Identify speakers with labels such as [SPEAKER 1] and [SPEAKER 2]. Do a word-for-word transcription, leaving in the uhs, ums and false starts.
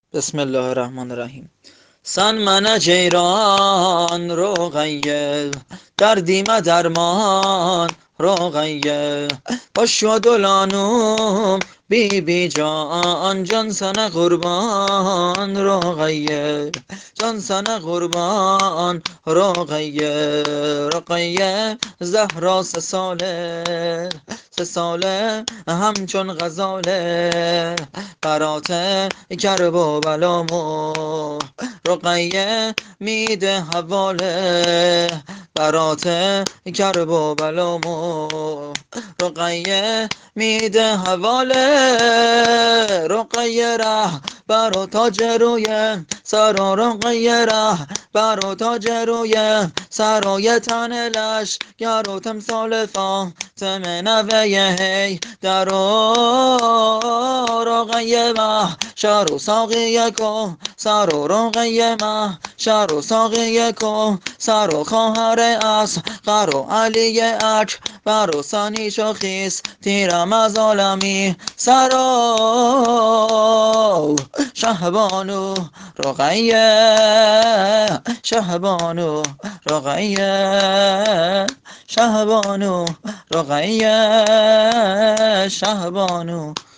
[SPEAKER 1] بسم الله الرحمن الرحیم. سن من جیران رقیه، دردیم درمان رقیه. باشو دلانوم بی بی جان، جان سنه قربان رقیه، جان سنه قربان رقیه. رقیه زهرا سه ساله، سه ساله همچون غزاله، برات کرب و بلامو رقیه میده حواله، برات کرب و بلامو رقیه میده حواله. رقیه ره برا تاج روی سرا، رقیه ره برا تاج روی سرای تن لش گر و تمثال فاطمه نوه هی درو. رقیه مه شهر و ساقیه کو سر و رقیه مه شهر و ساقیه کو سر و خواهر اصغر و علی اکبر و ثانی شخیص تیرم از عالمی سرا. شهبانو رقیه، شهبانو رقیه، شهبانو رقیه، شهبانو